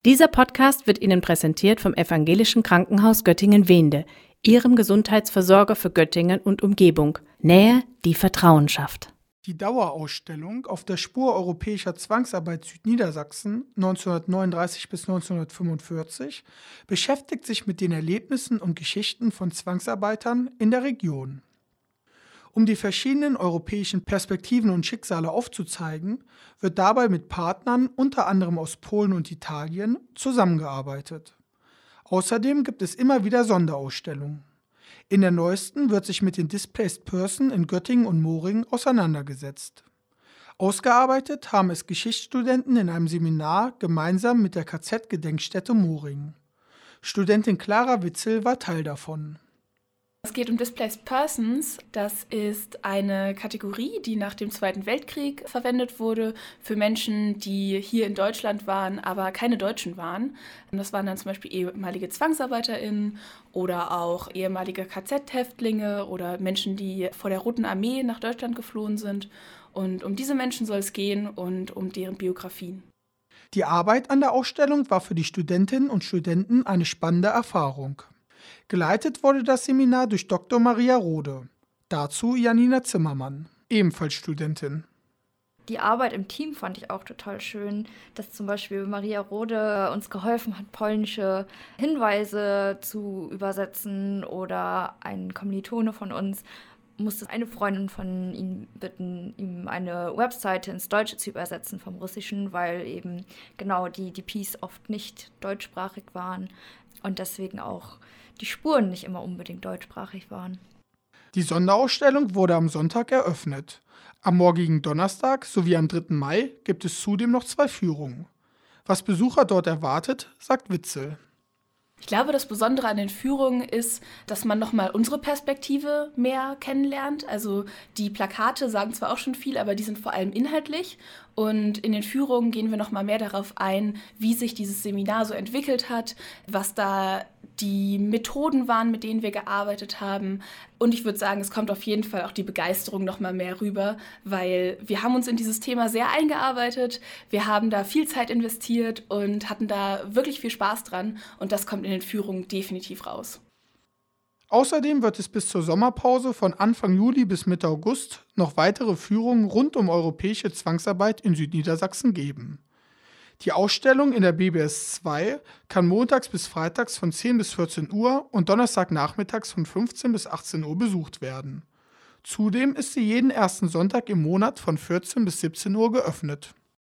Dieser Podcast wird Ihnen präsentiert vom Evangelischen Krankenhaus Göttingen-Wehnde, Ihrem Gesundheitsversorger für Göttingen und Umgebung. Nähe, die Vertrauen schafft. Die Dauerausstellung Auf der Spur europäischer Zwangsarbeit Südniedersachsen 1939 bis 1945 beschäftigt sich mit den Erlebnissen und Geschichten von Zwangsarbeitern in der Region. Um die verschiedenen europäischen Perspektiven und Schicksale aufzuzeigen, wird dabei mit Partnern, unter anderem aus Polen und Italien, zusammengearbeitet. Außerdem gibt es immer wieder Sonderausstellungen. In der neuesten wird sich mit den Displaced Persons in Göttingen und Moringen auseinandergesetzt. Ausgearbeitet haben es Geschichtsstudenten in einem Seminar gemeinsam mit der KZ-Gedenkstätte Moringen. Studentin Clara Witzel war Teil davon. Es geht um Displaced Persons. Das ist eine Kategorie, die nach dem Zweiten Weltkrieg verwendet wurde für Menschen, die hier in Deutschland waren, aber keine Deutschen waren. Und das waren dann zum Beispiel ehemalige ZwangsarbeiterInnen oder auch ehemalige KZ-Häftlinge oder Menschen, die vor der Roten Armee nach Deutschland geflohen sind. Und um diese Menschen soll es gehen und um deren Biografien. Die Arbeit an der Ausstellung war für die Studentinnen und Studenten eine spannende Erfahrung. Geleitet wurde das Seminar durch Dr. Maria Rode. Dazu Janina Zimmermann, ebenfalls Studentin. Die Arbeit im Team fand ich auch total schön, dass zum Beispiel Maria Rode uns geholfen hat, polnische Hinweise zu übersetzen, oder ein Kommilitone von uns musste eine Freundin von ihm bitten, ihm eine Webseite ins Deutsche zu übersetzen vom Russischen, weil eben genau die DPs oft nicht deutschsprachig waren und deswegen auch die Spuren nicht immer unbedingt deutschsprachig waren. Die Sonderausstellung wurde am Sonntag eröffnet. Am morgigen Donnerstag sowie am 3. Mai gibt es zudem noch 2 Führungen. Was Besucher dort erwartet, sagt Witzel. Ich glaube, das Besondere an den Führungen ist, dass man nochmal unsere Perspektive mehr kennenlernt. Also die Plakate sagen zwar auch schon viel, aber die sind vor allem inhaltlich. Und in den Führungen gehen wir nochmal mehr darauf ein, wie sich dieses Seminar so entwickelt hat, was da die Methoden waren, mit denen wir gearbeitet haben. Und ich würde sagen, es kommt auf jeden Fall auch die Begeisterung nochmal mehr rüber, weil wir haben uns in dieses Thema sehr eingearbeitet, wir haben da viel Zeit investiert und hatten da wirklich viel Spaß dran. Und das kommt in den Führungen definitiv raus. Außerdem wird es bis zur Sommerpause von Anfang Juli bis Mitte August noch weitere Führungen rund um europäische Zwangsarbeit in Südniedersachsen geben. Die Ausstellung in der BBS 2 kann montags bis freitags von 10 bis 14 Uhr und donnerstagnachmittags von 15 bis 18 Uhr besucht werden. Zudem ist sie jeden ersten Sonntag im Monat von 14 bis 17 Uhr geöffnet.